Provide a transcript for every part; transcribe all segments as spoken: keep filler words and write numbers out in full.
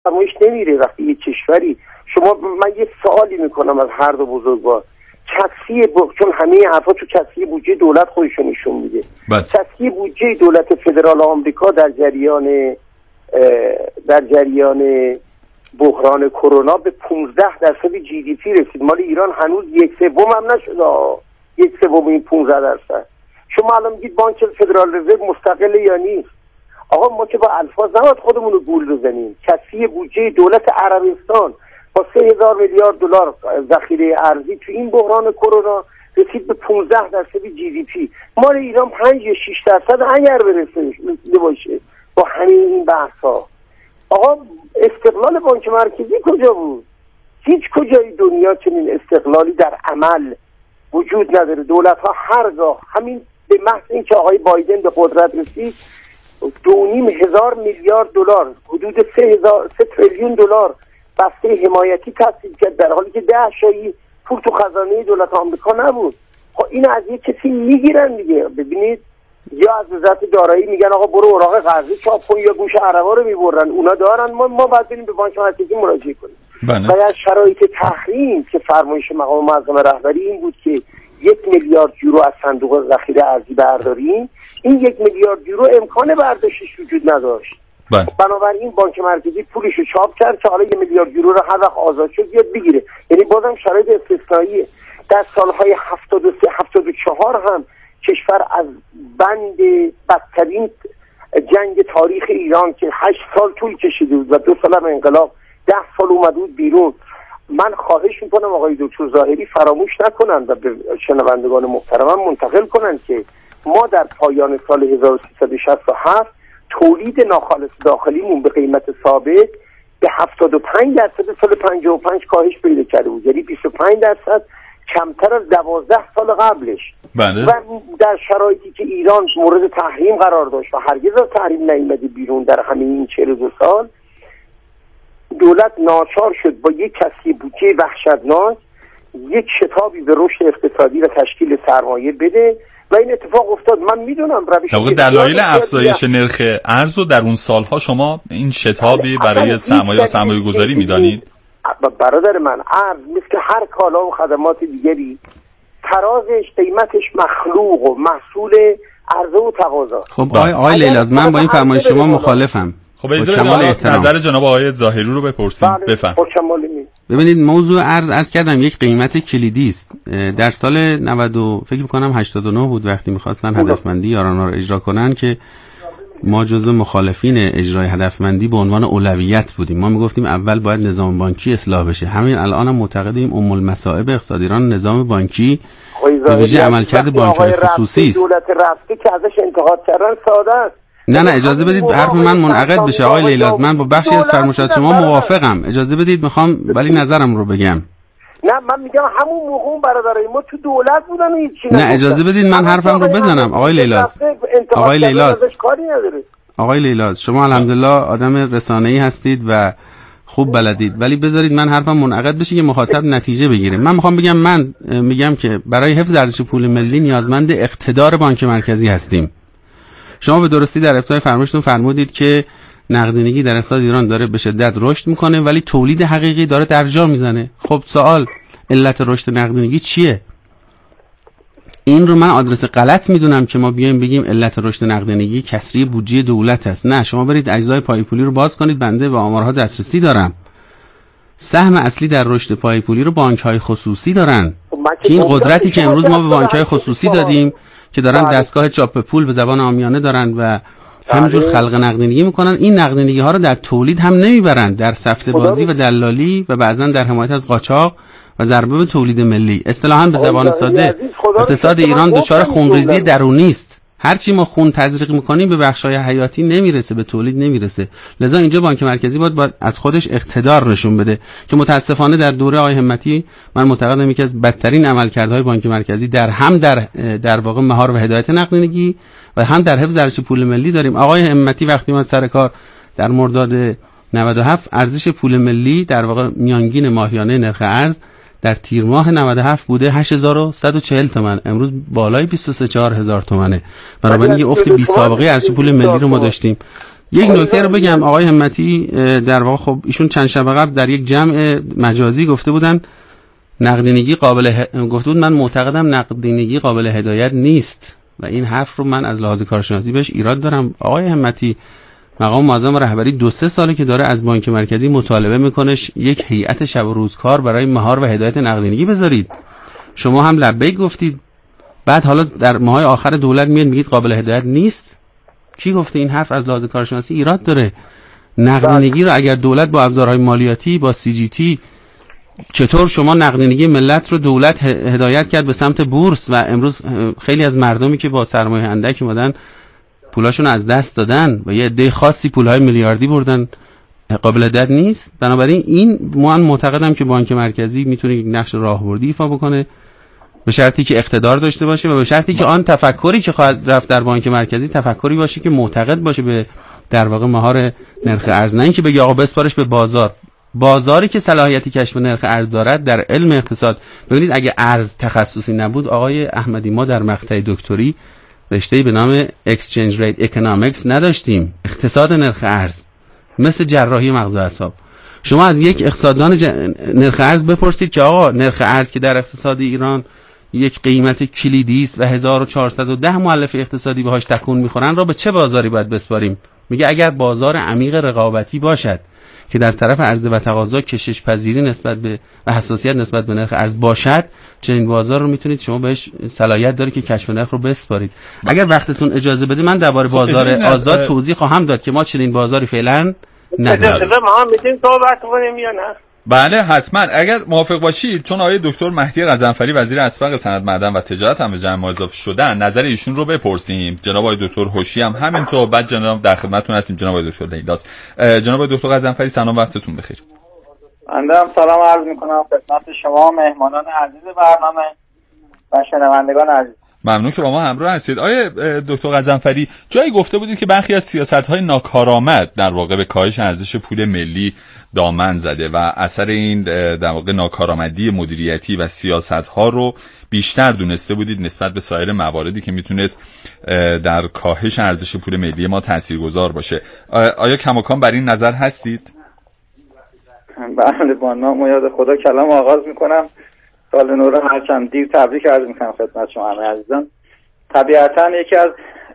فرمایش نمیره وقتی یه کشوری شما. من یه سوالی میکنم از هر دو بزرگوار، کسری ب... چون همه حرفا تو کسری بودجه دولت خودشون نشون میده. کسری بودجه دولت فدرال آمریکا در جریان در جریان بحران کرونا به پانزده درصد جی دی پی رسید. مال ایران هنوز یک سوم هم نشده، یک سوم این پانزده درصد. شما الان میگید بانک فدرال رزرو مستقل یا نیست؟ آقا ما که با الفاظ نباید خودمون رو گول بزنیم. کسری بودجه دولت عربستان با سه هزار میلیارد دلار ذخیره ارزی تو این بحران کرونا رسید به پانزده درصد جی دی پی. مال ایران پنج یا شش درصد اگر برسه باشه با همین این بحث ها. آقا استقلال بانک مرکزی کجا بود؟ هیچ کجای دنیا چنین استقلالی در عمل وجود نداره. دولت ها هرگاه همین به محض اینکه آقای بایدن به قدرت رسید دو نیم هزار میلیارد دلار، حدود سه هزار سه تریلیون دلار بسته حمایتی تأسیس کرد، در حالی که ده شایی پول تو خزانه دولت آمریکا نبود. خب این از یک کسی میگیرن دیگه. ببینید یا از وزارت دارایی میگن آقا برو اوراق قرضی چاپ کن، یا گوش عربا رو میبرن اونا دارن، ما ما باید بریم به بانک مرکزی مراجعه کنیم. و از شرایط تحریم که فرمایش مقام معظم رهبری این بود که یک میلیارد یورو از صندوق ذخیره ارزی برداریم، این یک میلیارد یورو امکان برداشتش وجود نداشت. بله. بنابراین بانک مرکزی پولش رو چاپ کرد که حالا یک میلیارد یورو رو هر وقت آزاد شد بیاد بگیره. یعنی بازم شرایط استثنائیه. در سالهای هفتاد و سه هفتاد و چهار هم کشور از بند بدترین جنگ تاریخ ایران که هشت سال طول کشیده بود و دو سال هم انقلاب، ده سال اومد بود بیرون. من خواهش میکنم آقای دکتر ظاهری فراموش نکنن و به شنوندگان محترمم منتقل کنن که ما در پایان سال هزار و سیصد و شصت و هفت تولید ناخالص داخلیمون به قیمت ثابت به هفتاد و پنج درصد سال پنجاه و پنج کاهش پیدا کرده بود، یعنی بیست و پنج درصد کمتر از دوازده سال قبلش. بله. و در شرایطی که ایران مورد تحریم قرار داشت و هرگز از تحریم نیامده بیرون در همین این چهل و دو سال، دولت ناچار شد با یک کسری بودجه وحشتناک یک شتابی به رشد اقتصادی و تشکیل سرمایه بده و این اتفاق افتاد. من میدونم روش دلایل افزایش نرخ ارز رو در اون سالها شما این شتابی برای سرمایه و سرمایه گذاری میدانید؟ برادر من، ارز مثل هر کالا و خدمات دیگری ترازش قیمتش مخلوق و محصول عرضه و تقاضا. خب آقای آقای لیلاز، من با این فرمایش شما مخالفم. خب اجازه نظر جناب آقای ظاهری رو بپرسیم. بفهم. ببینید موضوع ارز عرض کردم یک قیمت کلیدی است. در سال نود فکر می‌کنم هشتاد و نه بود وقتی می‌خواستن هدفمندی یارانه رو اجرا کنن که ما جزو مخالفین اجرای هدفمندی به عنوان اولویت بودیم. ما میگفتیم اول باید نظام بانکی اصلاح بشه. همین الان هم معتقدیم ام المصائب اقتصادیران نظام بانکی به ویژه عملکرد بانک‌های خصوصی است. دولت رفته که ازش انتقاد کردن ساده است. نه نه اجازه بدید حرف من منعقد بشه آقای لیلاز. من با بخشی از فرمایشات شما موافقم. اجازه بدید میخوام ولی نظرم رو بگم. نه من میگم همون موقع برادرای ما تو دولت بودن و هیچی نه اجازه بدید من حرفم رو بزنم آقای لیلاز. آقای لیلاز آقای لیلاز شما الحمدلله آدم رسانه‌ای هستید و خوب بلدید، ولی بذارید من حرفم منعقد بشه که مخاطب نتیجه بگیره. من میخوام بگم من میگم که برای حفظ ارزش پول ملی نیازمند اقتدار بانک مرکزی هستیم. شما به درستی در ابتدای فرمایشتون فرمودید که نقدینگی در اقتصاد ایران داره به شدت رشد میکنه ولی تولید حقیقی داره درجا میزنه. خب سوال علت رشد نقدینگی چیه؟ این رو من آدرس غلط میدونم که ما بیایم بگیم علت رشد نقدینگی کسری بودجه دولت است. نه، شما برید اجزای پای پولی رو باز کنید، بنده به آمارها دسترسی دارم. سهم اصلی در رشد پای پولی رو بانک‌های خصوصی دارن که این قدرتی که امروز ما به بانک‌های خصوصی دادیم که دارن دستگاه چاپ پول به زبان عامیانه دارن و همینجور خلق نقدینگی میکنن، این نقدینگی ها رو در تولید هم نمیبرن، در سفته بازی و دلالی و بعضا در حمایت از قاچاق و ضربه به تولید ملی. اصطلاحاً به زبان ساده اقتصاد ایران دچار خونریزی درونی است. هرچی ما خون تزریق میکنیم به بخشای حیاتی نمیرسه، به تولید نمیرسه. لذا اینجا بانک مرکزی باید, باید از خودش اقتدار نشون بده که متاسفانه در دوره آقای همتی من معتقدم یکی از بدترین عملکردهای بانک مرکزی در هم در در واقع مهار و هدایت نقدینگی و هم در حفظ ارزش پول ملی داریم. آقای همتی وقتی من سر کار در مرداد نود و هفت ارزش پول ملی در واقع میانگین ماهیانه نرخ ارز در تیر ماه نود و هفت بوده هشت هزار و صد و چهل تومان، امروز بالای بیست و سه چهار هزار تومانه. بنابراین یه افت بی سابقه ارزش پول ملی رو ما داشتیم. یک نکته رو بگم آقای همتی، در واقع خب ایشون چند شب قبل در یک جمع مجازی گفته بودن نقدینگی قابل ه... گفته بود من معتقدم نقدینگی قابل هدایت نیست و این حرف رو من از لحاظ کارشناسی بهش ایراد دارم. آقای همتی، مقام معظم رهبری دو سه ساله که داره از بانک مرکزی مطالبه میکنه یک هیئت شب و روزکار برای مهار و هدایت نقدینگی بذارید. شما هم لبیک گفتید، بعد حالا در ماهای آخر دولت میاد میگید قابل هدایت نیست. کی گفته این حرف از لحاظ کارشناسی ایراد داره؟ نقدینگی رو اگر دولت با ابزارهای مالیاتی، با سی جی تی، چطور شما نقدینگی ملت رو دولت هدایت کرد به سمت بورس و امروز خیلی از مردمی که با سرمایه اندک اومدن پولاشون از دست دادن و یه عده خاصی پولهای میلیاردی بردن، قابل هدایت نیست؟ بنابراین این من معتقدم که بانک مرکزی میتونه یک نقش راهبردی ایفا بکنه به شرطی که اقتدار داشته باشه و به شرطی که آن تفکری که خواهد رفت در بانک مرکزی تفکری باشه که معتقد باشه به در واقع مهار نرخ ارز، نه اینکه بگه آقا بسپارش به بازار. بازاری که صلاحیتی کشف نرخ ارز دارد در علم اقتصاد. ببینید اگه ارز تخصصی نبود آقای احمدی ما در مقطع دکتری رشته‌ای به نام Exchange Rate Economics نداشتیم، اقتصاد نرخ ارز، مثل جراحی مغز و اعصاب. شما از یک اقتصاددان ج... نرخ ارز بپرسید که آقا نرخ ارز که در اقتصاد ایران یک قیمت کلیدی است و هزار و چهارصد و ده مؤلفه اقتصادی بهاش تکون میخورن را به چه بازاری باید بسپاریم؟ میگه اگر بازار عمیق رقابتی باشد که در طرف عرضه و تقاضا کشش پذیری نسبت به و حساسیت نسبت به نرخ ارز باشد، چنین بازار رو میتونید شما بهش صلاحیت داره که کشف نرخ رو بسپارید. اگر وقتتون اجازه بده من درباره بازار آزاد توضیح خواهم داد که ما چنین بازاری فعلا نداریم. ما میتونیم صحبت کنیم یا نه؟ بله حتما اگر موافق باشید، چون آقای دکتر مهدی غضنفری وزیر اسبق صنعت معدن و تجارت هم به جمع اضافه شدن، نظر ایشون رو بپرسیم. جناب آقای دکتر هوشی هم همینطور، بعد جناب در خدمتتون هستیم جناب آقای دکتر لیلاس. جناب آقای دکتر غضنفری سلام، وقتتون بخیر. بنده هم سلام عرض میکنم خدمت شما مهمانان عزیز برنامه و شنوندگان عزیز. ممنون که با ما همراه هستید. آیه دکتر غضنفری، جایی گفته بودید که برخی از سیاست‌های ناکارآمد در واقع به کاهش ارزش پول ملی دامن زده و اثر این در واقع ناکارآمدی مدیریتی و سیاست‌ها رو بیشتر دونسته بودید نسبت به سایر مواردی که میتونست در کاهش ارزش پول ملی ما تاثیرگذار باشه. آیا کماکان بر این نظر هستید؟ بله، با نام و یاد خدا کلام آغاز میکنم. سال نو رو هرچند دیر تبریک عرض میکنم خدمت شما همه عزیزان. طبیعتاً یکی از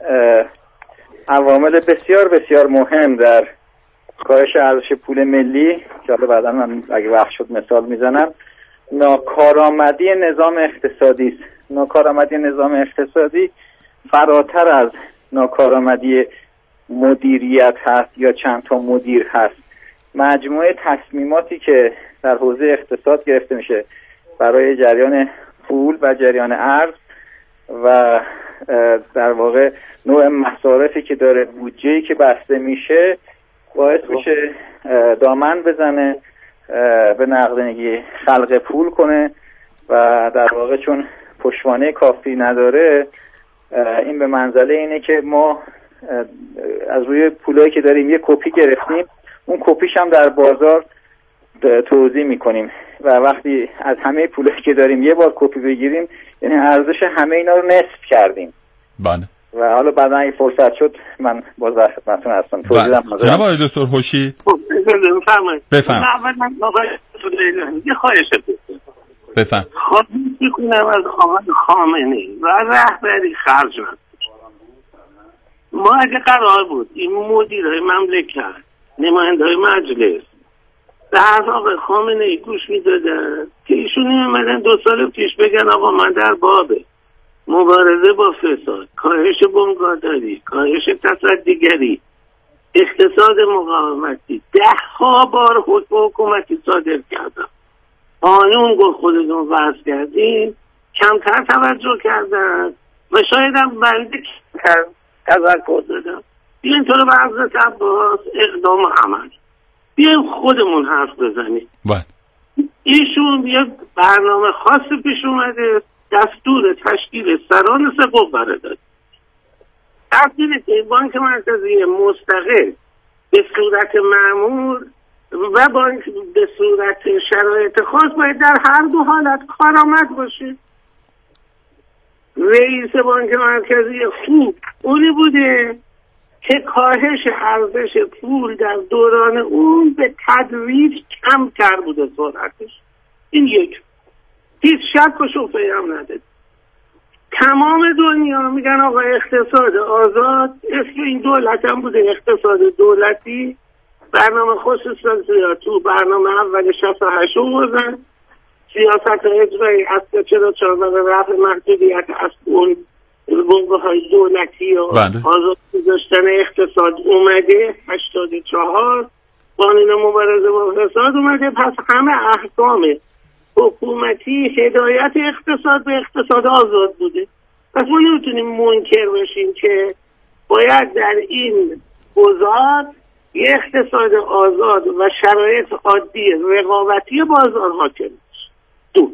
عوامل بسیار بسیار مهم در کاهش ارزش پول ملی که حالا بعدا من اگه وقت شد مثال میزنم، ناکارآمدی نظام اقتصادی است. ناکارآمدی نظام اقتصادی فراتر از ناکارآمدی مدیریت هست یا چند تا مدیر هست. مجموعه تصمیماتی که در حوزه اقتصاد گرفته میشه برای جریان پول و جریان ارز و در واقع نوع مصارفی که داره، بودجه‌ای که بسته میشه، باعث میشه دامن بزنه به نقدینگی، خلق پول کنه و در واقع چون پشتوانه کافی نداره، این به منزله اینه که ما از روی پولایی که داریم یه کپی گرفتیم، اون کپیش هم در بازار توزیع میکنیم و وقتی از همه پولایی که داریم یه بار کپی بگیریم، یعنی ارزش همه اینا رو نصف کردیم. بله. و حالا بعدا اگه فرصت شد من باز در خدمتتون هستم. توضیحم حاضرم. جناب آقای دکتر هوشی بفرمایید. بفرمایید. اولا آقای یه خواهش بکنم. بفرمایید. خواهش میکنم از آقای خامنه‌ای و رهبری خرج نکنه. ما اگه قرار بود این مدیرای مملکت، نماینده‌های مجلس به حرف آقای خامنه‌ای گوش میدادن که ایشون اومدن دو سال پیش بگن آقا من در باب مبارزه با فساد، کاهش بنگاهداری، کاهش تصدیگری، اقتصاد مقاومتی ده ها بار حکم حکومتی صادر کردم. قانون گفت خودتون وضع کردین، کمتر توجه کردن و شاید هم بنده تذکر دادم. بیاین تو رو به حضرت عباس اقدام و عمل، بیاین خودمون حرف بزنیم. باید ایشون یک برنامه خاصی پیش اومده، دستور تشکیل سران سه قوه داد. تبدیل که بانک مرکزی مستقل به صورت معمول و بانک به صورت شرایط خاص باید در هر دو حالت کارآمد باشه. رئیس بانک مرکزی خوب اونی بوده که کاهش ارزش پول در دوران اون به تدریج کمتر بوده سرعتش. این یک، هیچ شک و شبهه‌ای هم نداره. تمام دنیا میگن آقا اقتصاد آزاد، اسم این دولت هم بوده اقتصاد دولتی. برنامه خصوصی یا تو برنامه اول شصت و هشت بودن، سیاست اجرایی از چرا چهار رفع محدودیت از اون بنگاه های دولتی و آزاد گذاشتن اقتصاد اومده هشتاد و چهار، قانون مبارزه با فساد اومده. پس همه احکام حکومتی هدایت اقتصاد به اقتصاد آزاد بوده. پس ما نمیتونیم منکر بشیم که باید در این گذار یه اقتصاد آزاد و شرایط عادی رقابتی بازار حاکم است. دو،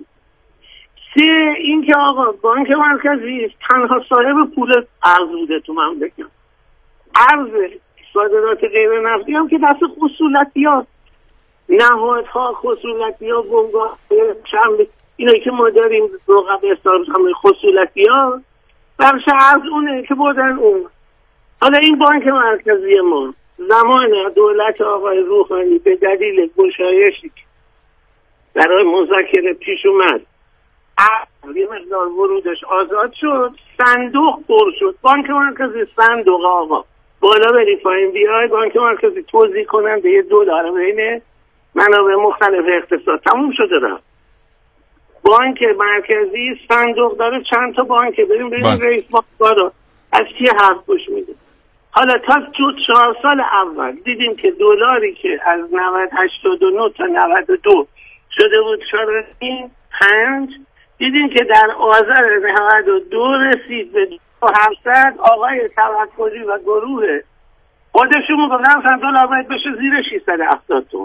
سه، این که آقا بانک مرکزی تنها صاحب پول ارز بوده تو مملکت. ارز صادرات غیر نفتی هم که دست خصولتیات، نهادها، خصولتیات، بنگاه چند اینایی که ما داریم رقم استارز همه خصولتیات برش ارز اونه که بردن اون. حالا این بانک مرکزی ما زمان دولت آقای روحانی به دلیل گشایشی برای مذاکره پیش اومد، یه مقدار ورودش آزاد شد، صندوق پر شد. بانک مرکزی صندوق آقا بالا بری پایین بیای، بانک مرکزی توزیع کننده یه دلار بین منابع مختلف اقتصاد تموم شده رفت. بانک مرکزی صندوق داره چند تا بانک، بریم بریم رئیس بانک رو از کی حرف گوش میده. حالا تا تو چهار سال اول دیدیم که دلاری که از نود هشتاد و نه تا نود و دو شده بود چهار پنج، دیدیم که در آذر نود و دو رسید به هفتصد. آقای توکلی و گروه خودشون گفتن مثلا دلار باید بشه زیر ششصد و هفتاد تومان.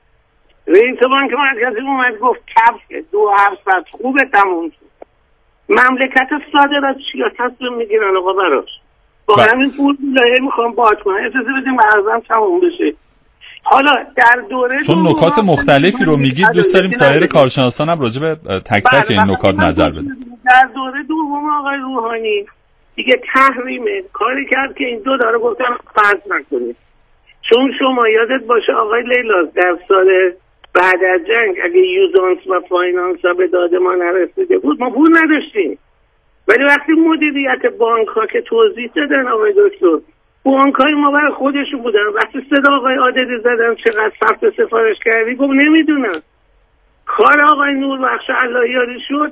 رئیس بانک مرکزی اومد گفت کف دو هفتصد خوبه تموم شد. مملکت صادرات چیا تصمیم میگیرن آقا براش با همین پول لایه میخوام باید کنن، اجازه بدیم ارزم تموم بشه. حالا در دوره چون نکات مختلفی رو میگید دوست داریم سایر کارشناسان هم راجع به تک تک این نکات نظر بدن. در دوره دوم آقای روحانی دیگه تحریمه کاری کرد که این دو داره گفتن فرض نکنید. چون شما یادت باشه آقای لیلاز در سال بعد از جنگ اگه یوزانس و فاینانس ها به داد ما نرسیده بود ما پول نداشتیم، ولی وقتی مدیریت بانک ها که توضیح دادن آقای دکتر، بانک های ما برای خودشون بودن. وقتی صدا آقای عادلی زدن چقدر ثبت سفارش کردی گفت نمیدونم. کار آقای نوربخش اللهیاری شد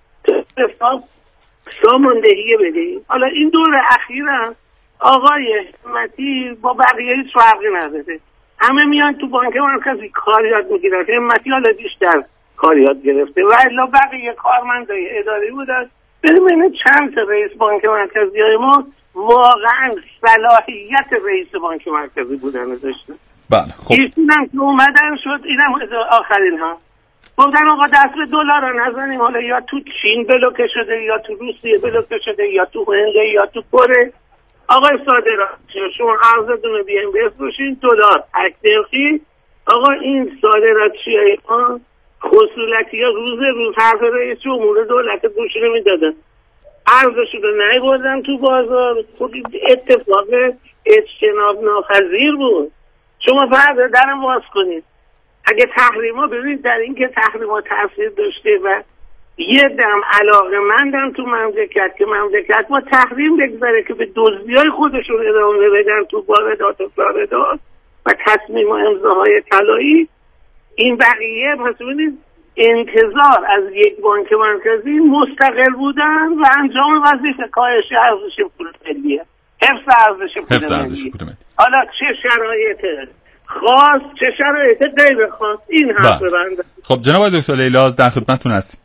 حساب ساماندهی بدهیم. حالا این دور اخیرم آقای همتی با بقیه هیچ فرقی نداره، همه میان تو بانک مرکزی کار یاد میگیرن. همتی حالا بیشتر کار یاد گرفته و الا بقیه کارمندای اداری بودن. بریم چند تا رئیس بانک مرکزی های ما واقعا صلاحیت رئیس بانک مرکزی بودن داشتن. بله خب اینم که اومدن شد اینم آخرین ها گفتن آقا دست به دلار رو نزنیم. حالا یا تو چین بلوکه شده یا تو روسیه بلوکه شده یا تو هند یا تو کره. آقای صادرات شما ارزتون رو بیاین بفروشین دلار اکترخی. آقا این صادراتی های ما خصولتی ها روز روز حرف رئیس جمهور دولت گوش نمیدادن، ارزشون رو نیاوردن تو بازار. خود اتفاق اجتناب ناپذیر بود. شما فردا درم باز کنید اگه تحریما ببینید در این که تحریما تاثیر داشته و یه دم علاقه مندم تو مملکت که مملکت ما تحریم بگذاره که به دزدی‌های خودشون ادامه بدن تو واردات و صادرات و تصمیم و امضاهای طلایی. این بقیه پس ببینید انتظار از یک بانک مرکزی مستقل بودن و انجام وظیفه کاهش ارزش پول ملیه، حفظ ارزش پول ملی. حالا چه شرایط خاص چه شرایط غیر خاص این هم ببنده. خب جناب دکتر لیلاز در خدمتتون هستیم.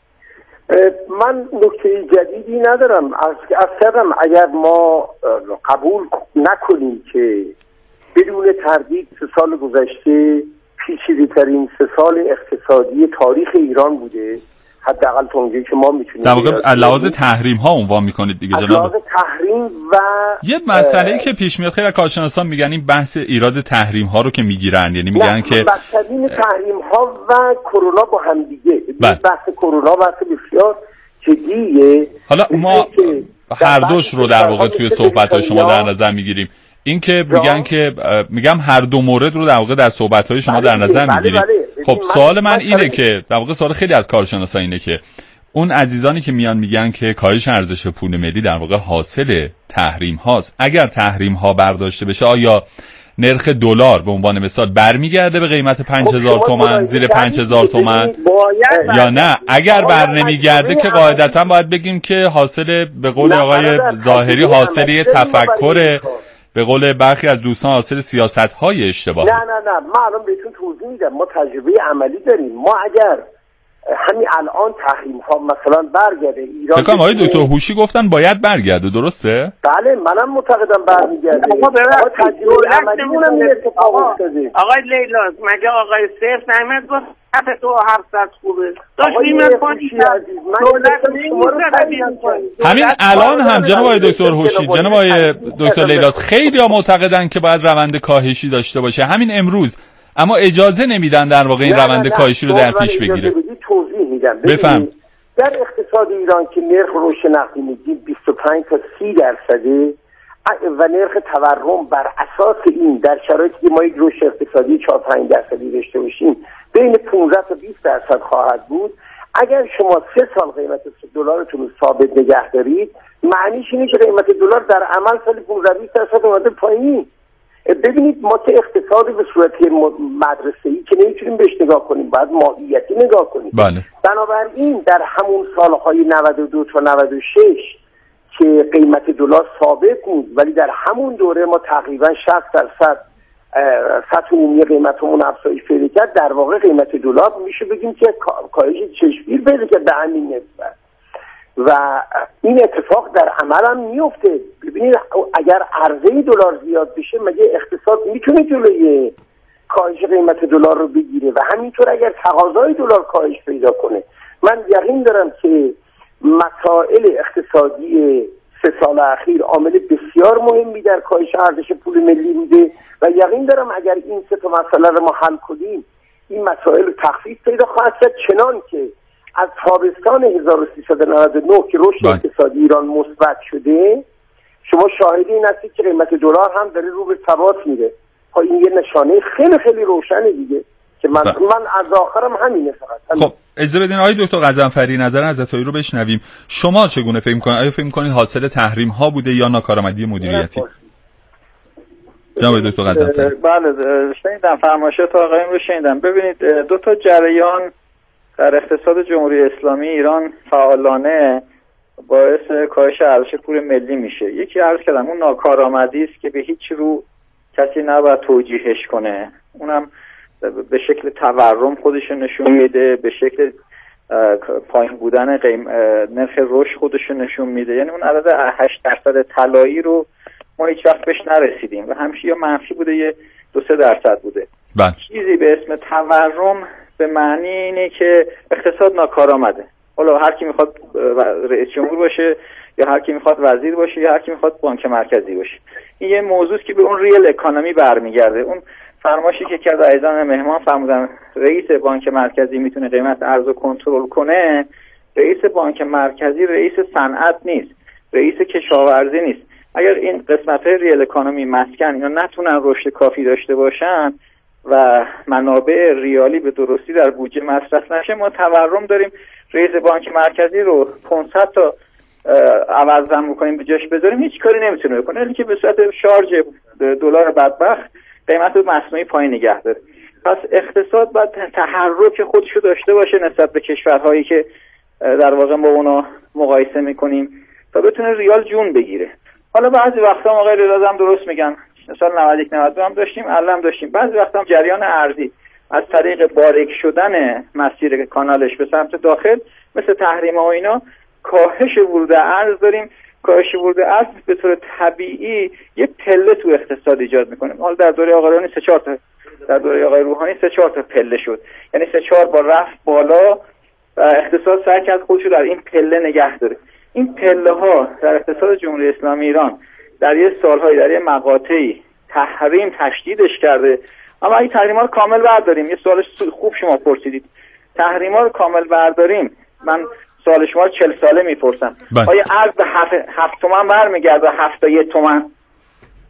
من نکته جدیدی ندارم. از اصلا اگر ما قبول نکنیم که بدون تردید سه سال گذشته پیچیده ترین سه سال اقتصادی تاریخ ایران بوده، حداقل تا اونجایی که ما میتونیم در واقع لحاظ تحریم ها عنوان میکنید دیگه جناب. لحاظ تحریم و یه مسئله ای که پیش میاد خیلی کارشناسان میگن این بحث ایراد تحریم ها رو که میگیرن، یعنی میگن که بدترین تحریم ها و کرونا با هم دیگه. بحث کرونا بحث بسیار جدیه. حالا ما هر دوش رو در واقع توی صحبت های شما در نظر میگیریم. این که میگن که میگم هر دو مورد رو در واقع در صحبت‌های شما در نظر می‌گیرید. خب سوال من اینه که در واقع سوال خیلی از کارشناسا اینه که اون عزیزانی که میان میگن که کاهش ارزش پول ملی در واقع حاصل تحریم هاست، اگر تحریم ها برداشته بشه آیا نرخ دلار به عنوان مثال برمیگرده به قیمت پنج هزار تومان، زیر پنج هزار تومان یا نه؟ اگر بر نمیگرده که قاعدتا باید بگیم که حاصل به قول آقای ظاهری حاصلی تفکر، به قول برخی از دوستان حاصل سیاست‌های اشتباهی. نه نه نه من الان بهتون توضیح میدم. ما تجربه عملی داریم. ما اگر همین الان تحریم ها مثلا برگرده ایران، فکر کنم آقای دکتر هوشی گفتن باید برگرده، درسته؟ بله منم معتقدم برمیگرده. آقا تجربه عملیمون هم این اتفاق افتاده. آقای لیلاس مگه آقای سیف نعمت گفت هفت و هفتصد خوبه؟ داشت میمد پایین دولت همین الان هم جناب آقای دکتر هوشی، جناب آقای دکتر لیلاس، خیلی ها معتقدن که باید روند کاهشی داشته باشه همین امروز، اما اجازه نمیدن در واقع این روند کاهشی رو در پیش بگیره. توضیح میدم. بفهم. در اقتصاد ایران که نرخ رشد نقدینگی بیست و پنج تا سی درصده و نرخ تورم بر اساس این در شرایطی که ما یک رشد اقتصادی چهار پنج درصدی داشته باشیم بین پانزده تا بیست درصد خواهد بود. اگر شما سه سال قیمت دلارتون رو ثابت نگه دارید، معنیش اینه که قیمت دلار در عمل سال پانزده بیست درصد اومده پایین. ببینید ما که اقتصاد به صورت مدرسه‌ای که نمیتونیم بهش نگاه کنیم، باید ماهیتی نگاه کنیم. بله. بنابراین در همون سالهای نود و دو تا نود و شش که قیمت دلار ثابت بود، ولی در همون دوره ما تقریبا شصت درصد سطح عمومی قیمتمون افزایش پیدا کرد. در واقع قیمت دلار میشه بگیم که کاهش چشمگیر پیدا کرد به همین نسبت و این اتفاق در عمل هم میفته. ببینید اگر عرضه دلار زیاد بشه مگه اقتصاد میتونه جلوی کاهش قیمت دلار رو بگیره؟ و همینطور اگر تقاضای دلار کاهش پیدا کنه، من یقین دارم که مسائل اقتصادی سه سال اخیر عامل بسیار مهمی در کاهش ارزش پول ملی بوده و یقین دارم اگر این سه تا مسئله رو ما حل کنیم این مسائل تخفیف پیدا خواهد کرد، چنان که از تابستان هزار و سیصد و نود و نه که رشد اقتصادی ایران مثبت شده، شما شاهدی این هستید که قیمت دلار هم داره رو به ثبات میره. این یه نشانه خیلی خیلی روشنه دیگه که من با. من از آخرم همینه فقط. خب اجازه بدین آقای دکتر غضنفری نظر عزتایی رو بشنویم. شما چگونه فکر می‌کنید؟ آیا فکر می‌کنید حاصل تحریم ها بوده یا ناکارآمدی مدیریتی؟ جناب دکتر غضنفری. بله شنیدم فرمایشات آقایون رو شنیدم. ببینید دو تا جریان در اقتصاد جمهوری اسلامی ایران فعالانه باعث کاهش ارزش پول ملی میشه. یکی عرض کردم اون ناکارآمدی است که به هیچ رو کسی نباید توجیهش کنه، اونم به شکل تورم خودش نشون میده، به شکل پایین بودن قیم نرخ رشد خودش نشون میده. یعنی اون عدد هشت درصد طلایی رو ما هیچ وقت بهش نرسیدیم و همیشه یا منفی بوده یا دو سه درصد بوده. بله. چیزی به اسم تورم به معنی اینه که اقتصاد ناکارآمده. حالا هر کی میخواد رئیس جمهور باشه یا هر کی میخواد وزیر باشه یا هر کی میخواد بانک مرکزی باشه، این یه موضوعی که به اون ریل اکانومی برمیگرده. اون فرمایشی که کرد عزیزان مهمان فرمودن رئیس بانک مرکزی میتونه قیمت ارز رو کنترل کنه، رئیس بانک مرکزی رئیس صنعت نیست، رئیس کشاورزی نیست. اگر این قسمت‌های ریل اکانومی مسکن اینا نتونن رشد کافی داشته باشن و منابع ریالی به درستی در بودجه مصرف نشه، ما تورم داریم. رئیس بانک مرکزی رو پانصد تا عوض هم بکنیم به جاش بذاریم هیچ کاری نمیتونه بکنه، ولی که به صورت شارژ دلار بدبخت قیمت مصنوعی پایین نگه داره. پس اقتصاد باید تحرک خودشو داشته باشه نسبت به کشورهایی که در واقع با اونا مقایسه میکنیم تا بتونه ریال جون بگیره. حالا بعضی وقتا آقای رضا هم درست میگن، سال نود و یک نود و دو هم داشتیم، الان داشتیم. بعضی وقتا هم جریان ارزی از طریق باریک شدن مسیر کانالش به سمت داخل مثل تحریم ها و اینا کاهش ورود ارز داریم. کاهش ورود ارز به طور طبیعی یه پله تو اقتصاد ایجاد میکنه. حالا در دوره آقای روحانی سه چهار تا در دوره آقای روحانی سه چهار تا پله شد، یعنی سه چهار بار رفت بالا و اقتصاد سعی کرد خودشو در این پله نگه داره. این پله ها در اقتصاد جمهوری اسلامی ایران در یه سالهای در یه مقاطعی تحریم تشدیدش کرده. اما اگه تحریم ها رو کامل برداریم، یه سوال خوب شما پرسیدید، تحریم ها رو کامل برداریم، من سوال شما رو چهل ساله میپرسم، آیا ارز به هفت, هفت تومن برمیگرده هفت تا یک تومن؟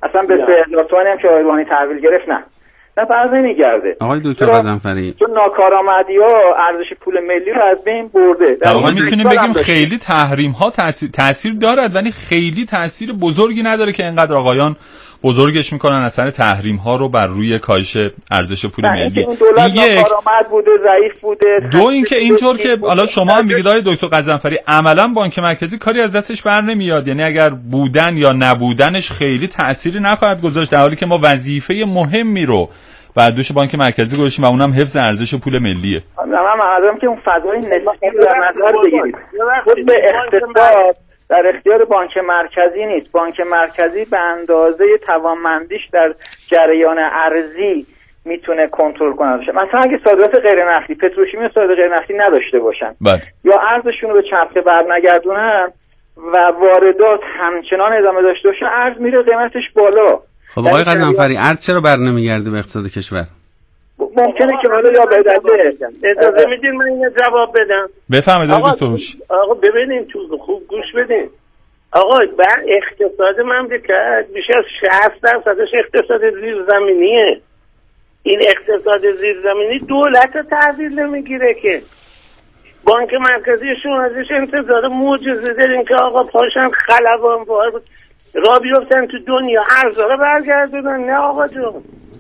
اصلا به سه هزار تومانی هم که آقای روحانی تحویل گرفت نه نه بر نمیگرده. آقای دکتر قزنفری چون ناکارآمدی‌ها ارزش پول ملی رو از بین برده. در واقع میتونیم بگیم خیلی تحریم ها تاثیر تاثیر دارد ولی خیلی تاثیر بزرگی نداره که اینقدر آقایان بزرگش میکنن اثر تحریم ها رو بر روی کاهش ارزش پول ملی. این یک ناکارآمد بوده، ضعیف بوده. دو اینکه اینطور که حالا شما هم میگید آقای دکتر قزنفری عملا بانک مرکزی کاری از دستش بر نمیاد، یعنی اگر بودن یا نبودنش خیلی تأثیری نخواهد گذاشت، در حالی که ما وظیفه مهمی رو بر دوش بانک مرکزی گذاشتیم و اونم حفظ ارزش پول ملیه. من معلومه که اون فضای نسبی رو در نظر بگیرید. خود به اقتصاد در اختیار بانک مرکزی نیست. بانک مرکزی به اندازه توانمندیش در جریان ارزی میتونه کنترل کنه. مثلا اگه صادرات غیر نفتی، پتروشیمی و صادرات غیر نفتی نداشته باشن بله. یا ارزششون رو به چرخه برنگردونن و واردات همچنان ادامه داشته باشه، ارز میره قیمتش بالا. خب آقای قزنفری ارز چرا بر نمیگرده به اقتصاد کشور؟ ممکنه که حالا یا بدده. اجازه میدین من اینو جواب بدم؟ بفهمید آقای دکتر هوشی. آقا ببینین تو خوب گوش بدین. آقا بر اقتصاد مملکت بیش از شصت درصدش اقتصاد زیرزمینیه. این اقتصاد زیرزمینی دولت رو تحویل نمیگیره که. بانک مرکزی شما ازش انتظار معجزه دارین که آقا پاشن خلبان وار را بیفتن تو دنیا ارزا رو برگردونن. نه آقا جون،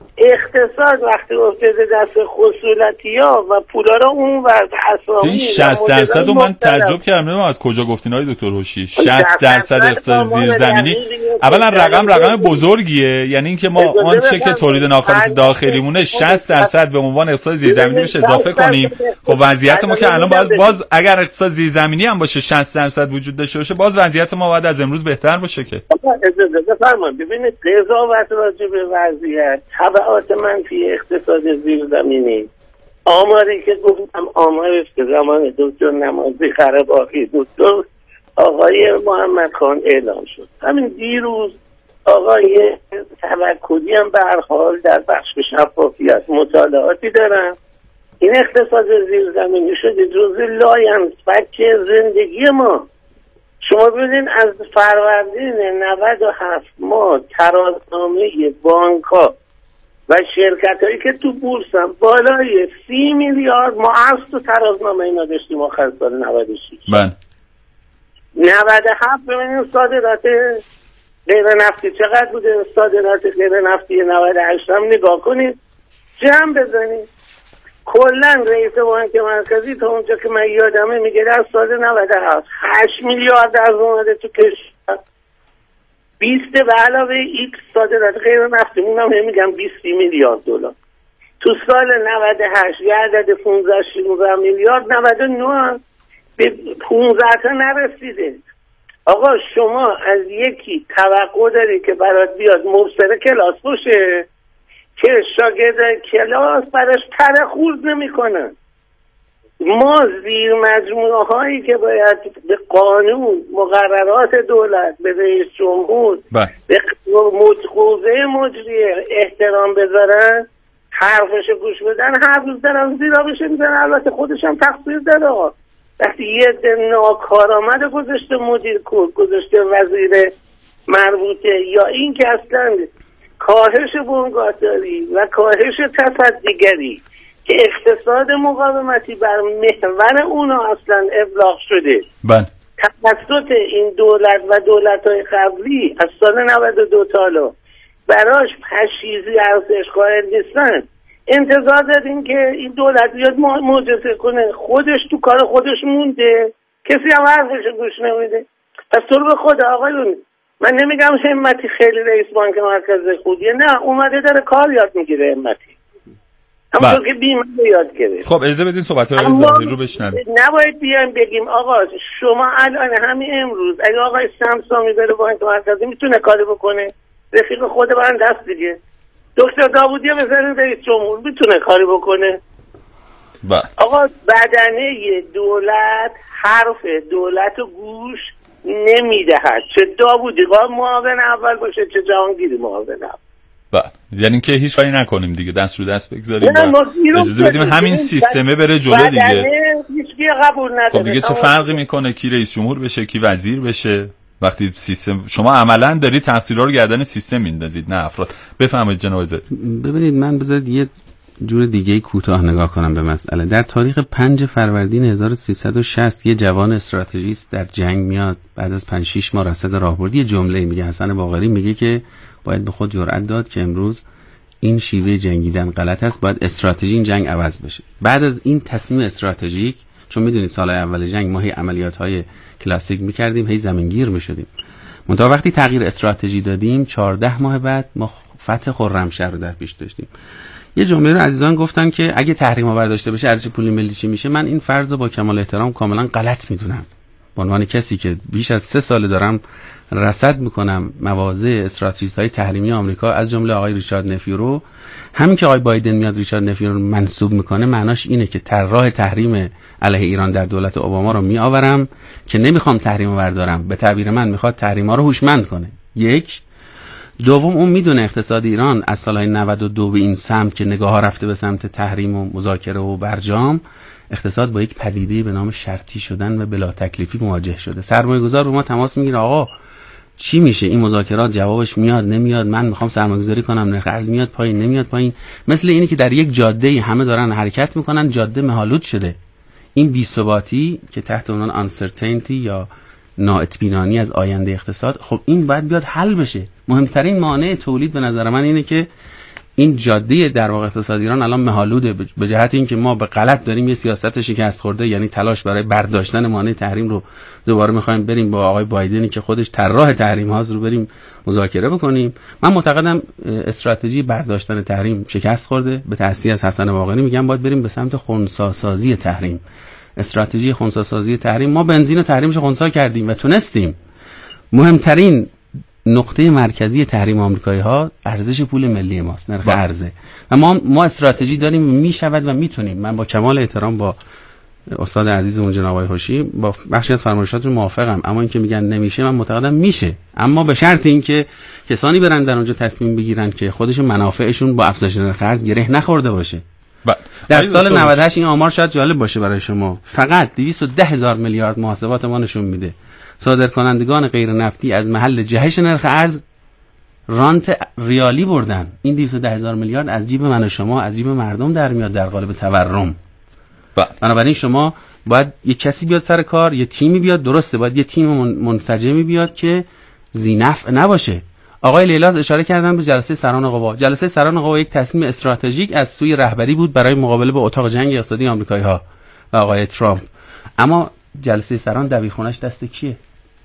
اقتصاد وقتی افتاده دست خصولتی‌ها و پولا رو اون ورد اسامی این شصت درصد رو من تعجب کردم از کجا گفتین های دکتر هوشی. شصت درصد اقتصاد زیرزمینی اولا رقم رقم بزرگیه، یعنی اینکه ما آنچه که تولید ناخالص داخلیمونه شصت درصد به عنوان اقتصاد زیرزمینی بهش اضافه کنیم. خب وضعیت ما که الان باز باز اگر اقتصاد زیرزمینی هم باشه شصت درصد وجود داشته باشه، باز وضعیت ما باید از امروز بهتر باشه که. اجازه بفرمایید ببینید قضاوت راجع به وضعیت تبعات منفی اقتصاد زیرزمینی، آماری که گفتم آماری که زمان دکتر نمازی قره‌باغی دکتر آقای محمد خان اعلام شد. همین دیروز آقای توکلی هم به هر حال در بخش شفافیت مطالعاتی دارن. این اقتصاد زیرزمینی شده جزء لاینفک زندگی ما. شما ببینید از فروردین نود و هفت ما ترازنامه بانک‌ها و شرکت هایی که تو بورس هم بالای سی میلیارد ما از تو ترازنامه اینا داشتیم آخر سال نود و شش. بله. نود و هفت ببینید صادرات غیر نفتی چقدر بوده، صادرات غیر نفتی نود و هشت هم نگاه کنید، جمع بزنید. کلن رئیس بانک مرکزی تا اونجا که من یادمه میگه در سال نود و هفت هشت میلیارد از اومده تو کشور، بیست به علاوه ایکس صادرات غیر نفتی اونم نمیگم بیست میلیارد دلار. تو سال نود و هشت یه عدد پانزده شانزده میلیارد، نود و نه به پانزده تا نرسیده. آقا شما از یکی توقع داری که برات بیاد مبصر کلاس باشه که شاگرد کلاس براش تره خورد نمی کنن. ما زیر مجموعه هایی که باید به قانون، مقررات دولت، به رئیس جمهور، به حوزه مجریه احترام بذارن، حرفش گوش بدن، هر روز دارن زیرا بشه میزن. البته خودش هم تقصیر داره. وقتی یه ناکارآمد گذاشته مدیر کل، گذاشته وزیر مربوطه، یا این که اصلا کاهش بنگاهداری و کاهش تصدیگری که اقتصاد مقاومتی بر محور اونا اصلا ابلاغ شده بله. توسط این دولت و دولت‌های قبلی از سال نود و دو تا حالا براش پشیزی ارزش قائل نیستن. انتظار داریم که این دولت بیاد معجزه کنه. خودش تو کار خودش مونده، کسی هم حرفش گوش نمیده. پس تو رو به خدا آقایون، من نمیگم همتی خیلی رئیس بانک مرکزی خوبیه، نه، اومده داره کار یاد میگیره همتی، همونطور که بیمه یاد گرفت. خب اجازه بدین صحبت‌های زاهدی رو بشنویم. نباید بیان بگیم آقا شما الان همین امروز اگه آقای سمسامی بره بانک مرکزی میتونه کاری بکنه، رفیق خود من دست دیگه دکتر داوودی بزنید رئیس جمهور میتونه کاری بکنه. با. آقا بدنه دولت حرف دولت و گوش نمیدهد، چه داوودی قام معاون اول باشه چه جهانگیری معاون اول. با. یعنی که هیچ کاری نکنیم دیگه، دست رو دست بگذاریم و اجازه بدیم همین سیستمه بره جلو دیگه. هیچ کی قبول نداره. خب دیگه چه فرقی میکنه کی رئیس جمهور بشه کی وزیر بشه؟ وقتی سیستم شما عملا دارید تاثیرها رو گردن سیستم میندازید نه افراد. بفرمایید جناب زاهدی. ببینید من بذارید یه جور دیگه کوتاه نگاه کنم به مسئله. در تاریخ پنج فروردین هزار و سیصد و شصت یه جوان استراتژیست در جنگ میاد، بعد از پنج شش ماه رصد راهبردی یه جمله میگه، حسن باقری میگه که باید به خود جرأت داد که امروز این شیوه جنگیدن غلط است، باید استراتژی این جنگ عوض بشه. بعد از این تصمیم استراتژیک، چون میدونید سالهای اول جنگ ما هی عملیات‌های کلاسیک میکردیم، هی زمینگیر میشدیم، منتها وقتی تغییر استراتژی دادیم چهارده ماه بعد ما فتح خرمشهر رو در پیش داشتیم. یه جمله رو عزیزان گفتن که اگه تحریم برداشته بشه ارزش پول ملی چی میشه. من این فرض رو با کمال احترام کاملا غلط میدونم. به عنوان کسی که بیش از سه سال دارم رصد میکنم مواضع استراتژیست های تحریمی آمریکا، از جمله آقای ریچارد نفیو، همین که آقای بایدن میاد ریچارد نفیو رو منسوب میکنه، معناش اینه که طراح تحریم علیه ایران در دولت اوباما رو میآورم که نمیخوام تحریم بردارم، به تعبیر من میخواد تحریما رو هوشمند کنه. یک. دوم، اون میدونه اقتصاد ایران از سالهای نود و دو به این سمت که نگاه ها رفته به سمت تحریم و مذاکره و برجام، اقتصاد با یک پدیده به نام شرطی شدن و بلا تکلیفی مواجه شده. سرمایه‌گذار رو ما تماس میگیره، آقا چی میشه این مذاکرات، جوابش میاد نمیاد، من میخوام سرمایه‌گذاری کنم، نرخ ارز میاد پایین نمیاد پایین. مثل اینی که در یک جاده همه دارن حرکت میکنن، جاده مه‌آلود شده. این بی‌ثباتی که تحت عنوان uncertainty یا نااطمینانی از آینده اقتصاد، خب این باید بیاد حل بشه. مهمترین مانع تولید به نظر من اینه که این جاده در واقع اقتصاد ایران الان مه‌آلوده، به جهت اینکه ما به غلط داریم یه سیاست شکست خورده، یعنی تلاش برای برداشتن مانع تحریم رو دوباره می‌خوایم بریم با آقای بایدنی که خودش طراح تحریم هاست رو بریم مذاکره بکنیم. من معتقدم استراتژی برداشتن تحریم شکست خورده. به تأسیس از حسن باقری میگم باید بریم به سمت خنثی‌سازی تحریم. استراتژی خنثی‌سازی تحریم، ما بنزین تحریمش خنثی کردیم و تونستیم. مهمترین نقطه مرکزی تحریم آمریکایی ها ارزش پول ملی ماست، نرخ ارزه، و ما ما استراتژی داریم، میشود و میتونیم. من با کمال احترام با استاد عزیزمون جناب آقای هوشی با بخشی از فرمایشاتشون موافقم، اما اینکه میگن نمیشه، من معتقدم میشه، اما به شرط اینکه کسانی برن در اونجا تصمیم بگیرن که خودشون منافعشون با افزایش نرخ ارز گره نخورده باشه. در سال نود و هشت این آمار شاید جالب باشه برای شما، فقط دویست و ده هزار میلیارد محاسبات ما نشون میده صادرکنندگان غیر نفتی از محل جهش نرخ ارز رانت ریالی بردن. این دویست و ده هزار میلیارد از جیب من و شما، از جیب مردم در میاد در قالب تورم. بنابراین شما باید یه کسی بیاد سر کار، یه تیمی بیاد، درسته باید یه تیم منسجمی بیاد که ذی‌نفع نباشه. آقای لیلاز اشاره کردن به جلسه سران قوا. جلسه سران قوا یک تصمیم استراتژیک از سوی رهبری بود برای مقابله با اتاق جنگ اقتصادی آمریکایی‌ها و آقای ترامپ. اما جلسه سران دبیرخونه‌اش دست کیه؟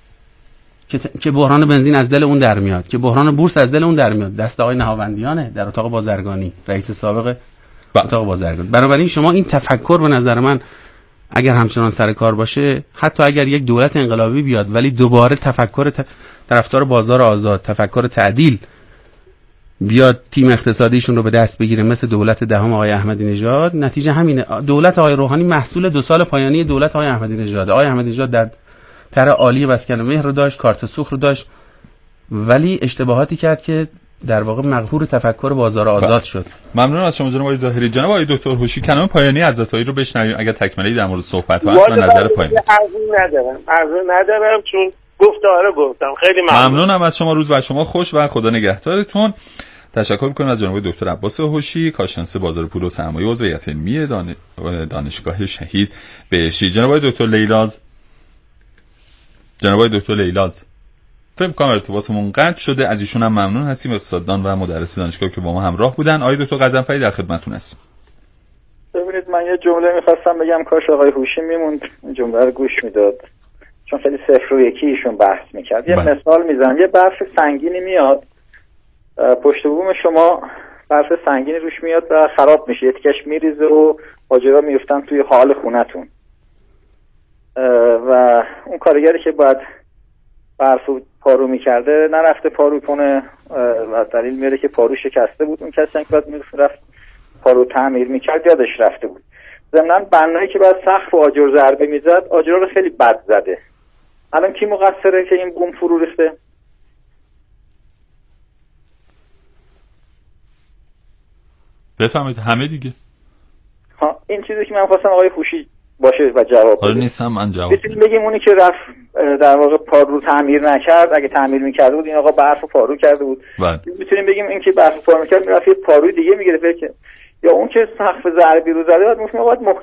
که که بحران بنزین از دل اون در میاد، که بحران بورس از دل اون در میاد، دست آقای نهاوندیانه در اتاق بازرگانی، رئیس سابق اتاق بازرگانی. بنابراین شما این تفکر به نظر من اگر همچنان سر کار باشه، حتی اگر یک دولت انقلابی بیاد ولی دوباره تفکر طرفدار بازار آزاد، تفکر تعدیل بیاد، تیم اقتصادیشون رو به دست بگیره مثل دولت دهم آقای احمدی نژاد، نتیجه همینه. دولت آقای روحانی محصول دو سال پایانی دولت آقای احمدی نژاد. آقای احمدی نژاد در طرح عالی مسکن مهر رو داشت، کارت سوخت رو داشت، ولی اشتباهاتی کرد که در واقع مغرور تفکر بازار آزاد شد. ممنون از شما جناب آقای ظاهری. جناب آقای دکتر هوشی، کلام پایانی از عطایی رو بشنویم اگر تکملی در مورد صحبت ها هست و نظر پایانی. عرضی ندارم عرضی ندارم چون گفتاره گفتم. خیلی ممنون. ممنونم از شما، روز بر شما خوش و خدا نگهدارتون. تشکر می‌کنم از جناب دکتر عباس هوشی، کارشناس بازار پول و سرمایه، عضو هیئت علمی دانشگاه شهید بهشتی. جناب دکتر لیلاز جناب دکتر لیلاز فکر کنم ارتباطمون قطع شده. از ایشون هم ممنون هستیم، اقتصاددان و مدرس دانشگاه که با ما همراه بودن. آقای دکتر غضنفری در خدمتتون هستم. ببینید من یه جمله می‌خواستم بگم، کاش آقای هوشی میموند این جمله رو گوش میداد، چون خیلی صفر و یکی ایشون بحث میکرد. یه با. مثال میزنم، یه برف سنگینی میاد پشت بوم شما، برف سنگینی روش میاد و خراب میشه، یه تیکش میریزه و آجرها میفتن توی حال خونتون و اون کارگری که باید برفو پارو میکرده نرفته پارو کنه و دلیل میاره که پارو شکسته بود. اون کسی که باید میرفت پارو تعمیر میکرد یادش رفته بود. ضمناً بنایی که باید سقف و آجر ضربه میزد آجرها رو خیلی بد زده. الان کی مقصره که این بوم فرو ریخته؟ بفهمید همه دیگه. ها این چیزی که من خواستم آقای هوشی باشه و جواب حالا نیستم من جواب بگیم. اونی که رفت در واقع پارو تعمیر نکرد، اگه تعمیر میکرده بود این آقا برف و پارو کرده بود. میتونیم بگیم این که برف و پارو میکرد میرفت یه پاروی دیگه میگرفت، که یا اون که سقف ضربی رو زده بعد میگفتیم آقا